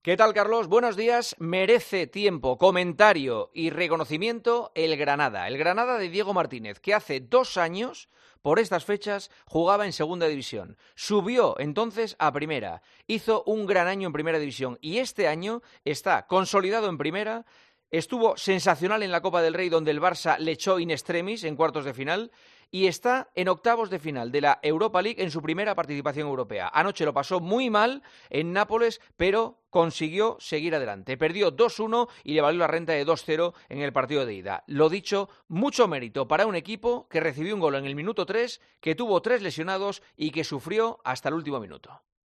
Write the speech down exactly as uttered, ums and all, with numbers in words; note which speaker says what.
Speaker 1: ¿Qué tal, Carlos? Buenos días. Merece tiempo, comentario y reconocimiento el Granada. El Granada de Diego Martínez, que hace dos años, por estas fechas, jugaba en segunda división. Subió entonces a primera. Hizo un gran año en primera división y este año está consolidado en primera. Estuvo sensacional en la Copa del Rey, donde el Barça le echó in extremis en cuartos de final, y está en octavos de final de la Europa League en su primera participación europea. Anoche lo pasó muy mal en Nápoles, pero consiguió seguir adelante. Perdió dos uno y le valió la renta de dos cero en el partido de ida. Lo dicho, mucho mérito para un equipo que recibió un gol en el minuto tres, que tuvo tres lesionados y que sufrió hasta el último minuto.